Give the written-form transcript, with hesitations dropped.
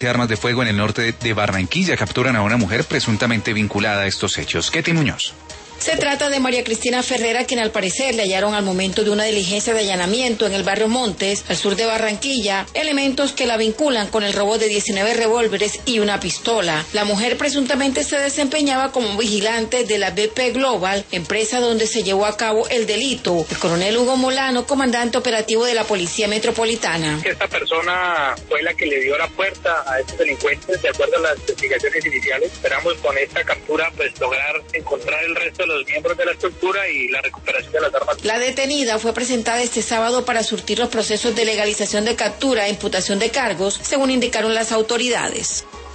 de armas de fuego en el norte de Barranquilla. Capturan a una mujer presuntamente vinculada a estos hechos. Ketty Muñoz. Se trata de María Cristina Ferrera, quien al parecer le hallaron al momento de una diligencia de allanamiento en el barrio Montes, al sur de Barranquilla, elementos que la vinculan con el robo de 19 revólveres y una pistola. La mujer presuntamente se desempeñaba como vigilante de la BP Global, empresa donde se llevó a cabo el delito. El coronel Hugo Molano, comandante operativo de la Policía Metropolitana. Esta persona fue la que le dio la puerta a estos delincuentes, de acuerdo a las investigaciones iniciales. Esperamos con esta captura pues lograr encontrar el resto de los miembros de la estructura y la recuperación de las armas. La detenida fue presentada este sábado para surtir los procesos de legalización de captura e imputación de cargos, según indicaron las autoridades.